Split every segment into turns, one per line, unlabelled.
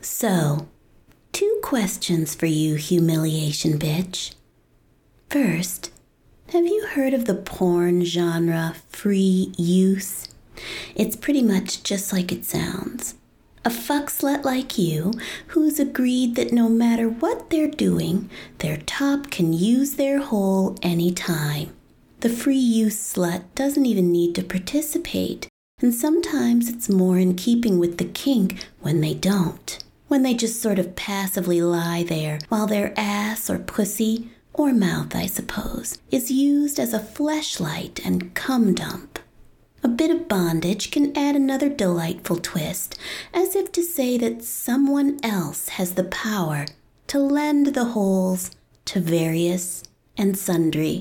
So, 2 questions for you, humiliation bitch. First, have you heard of the porn genre free use? It's pretty much just like it sounds. A fuck slut like you who's agreed that no matter what they're doing, their top can use their hole anytime. The free use slut doesn't even need to participate, and sometimes it's more in keeping with the kink when they don't. When they just sort of passively lie there while their ass or pussy, or mouth I suppose, is used as a fleshlight and cum dump. A bit of bondage can add another delightful twist, as if to say that someone else has the power to lend the holes to various and sundry.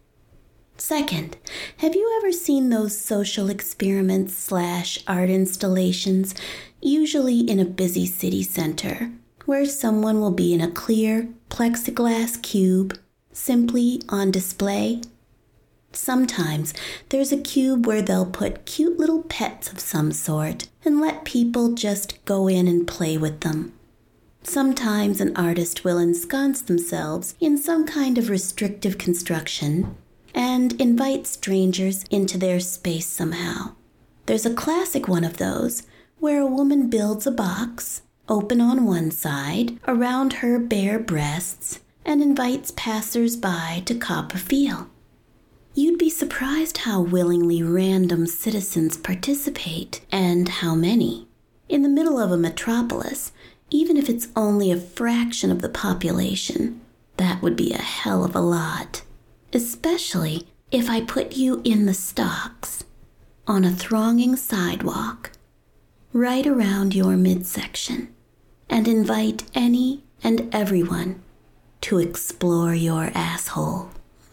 Second, have you ever seen those social experiments / art installations, usually in a busy city center, where someone will be in a clear plexiglass cube, simply on display? Sometimes there's a cube where they'll put cute little pets of some sort and let people just go in and play with them. Sometimes an artist will ensconce themselves in some kind of restrictive construction and invite strangers into their space somehow. There's a classic one of those where a woman builds a box, open on one side, around her bare breasts, and invites passers-by to cop a feel. You'd be surprised how willingly random citizens participate, and how many. In the middle of a metropolis, even if it's only a fraction of the population, that would be a hell of a lot. Especially if I put you in the stocks, on a thronging sidewalk, right around your midsection, and invite any and everyone to explore your asshole.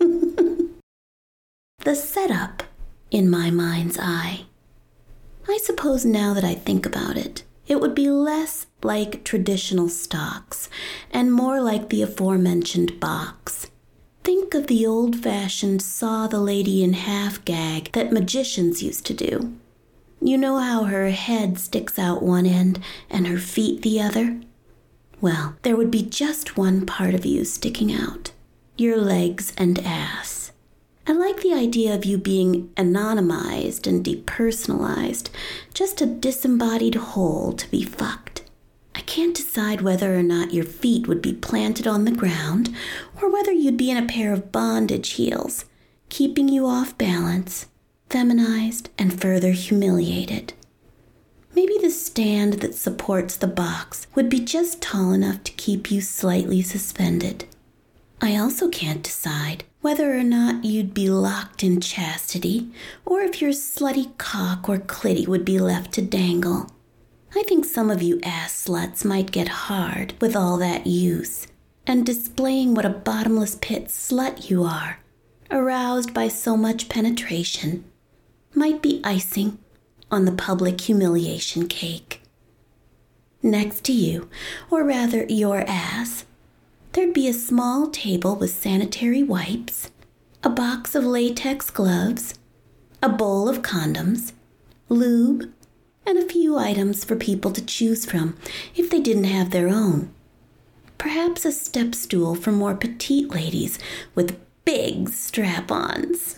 The setup, in my mind's eye. I suppose now that I think about it, it would be less like traditional stocks and more like the aforementioned box. Think of the old-fashioned saw-the-lady-in-half gag that magicians used to do. You know how her head sticks out one end and her feet the other? Well, there would be just one part of you sticking out. Your legs and ass. I like the idea of you being anonymized and depersonalized, just a disembodied whole to be fucked. I can't decide whether or not your feet would be planted on the ground or whether you'd be in a pair of bondage heels, keeping you off balance, feminized, and further humiliated. Maybe the stand that supports the box would be just tall enough to keep you slightly suspended. I also can't decide whether or not you'd be locked in chastity or if your slutty cock or clitty would be left to dangle. I think some of you ass sluts might get hard with all that use and displaying what a bottomless pit slut you are, aroused by so much penetration, might be icing on the public humiliation cake. Next to you, or rather your ass, there'd be a small table with sanitary wipes, a box of latex gloves, a bowl of condoms, lube, and a few items for people to choose from if they didn't have their own. Perhaps a step stool for more petite ladies with big strap-ons.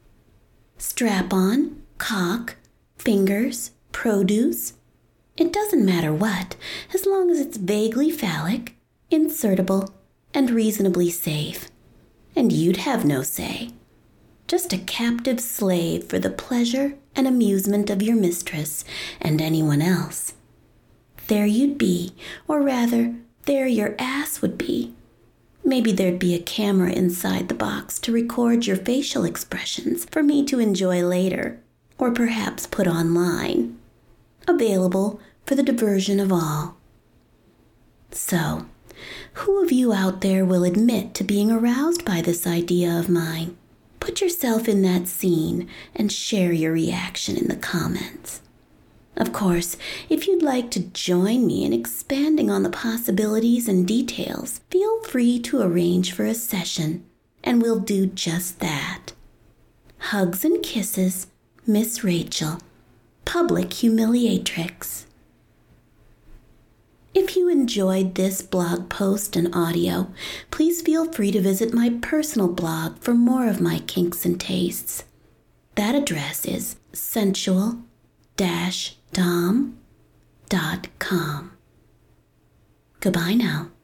Strap-on, cock, fingers, produce. It doesn't matter what, as long as it's vaguely phallic, insertable, and reasonably safe. And you'd have no say. Just a captive slave for the pleasure and amusement of your mistress and anyone else. There you'd be, or rather, there your ass would be. Maybe there'd be a camera inside the box to record your facial expressions for me to enjoy later, or perhaps put online. Available for the diversion of all. So, who of you out there will admit to being aroused by this idea of mine? Put yourself in that scene and share your reaction in the comments. Of course, if you'd like to join me in expanding on the possibilities and details, feel free to arrange for a session, and we'll do just that. Hugs and kisses, Miss Rachel, Public Humiliatrix. If you enjoyed this blog post and audio, please feel free to visit my personal blog for more of my kinks and tastes. That address is sensual-dom.com. Goodbye now.